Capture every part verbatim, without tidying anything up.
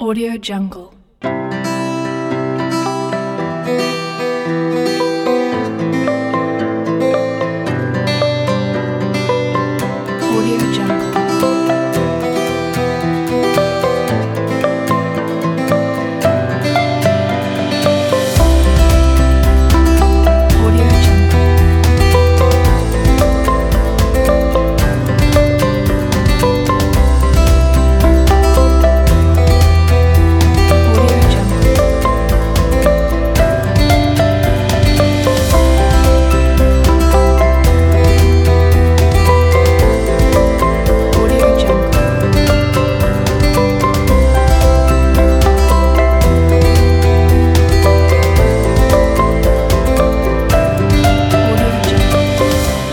Audio Jungle. Audio Jungle. Audio Jungle. Audio Jungle. Audio Jungle. Audio Jungle.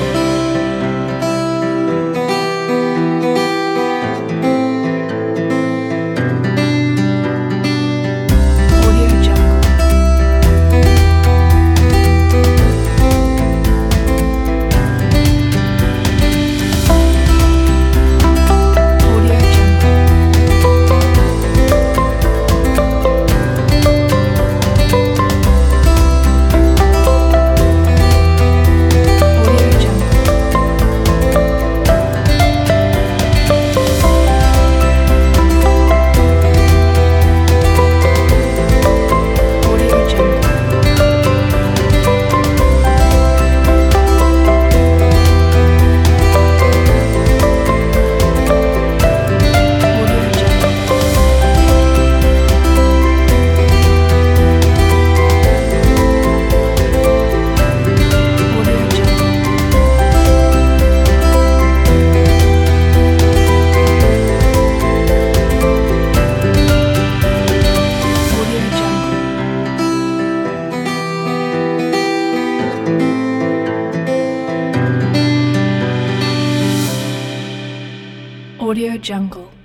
Audio Jungle. Audio Jungle. Audio Jungle. Audio Jungle. Audio Jungle. Audio Jungle. Audio Jungle. Audio Jungle.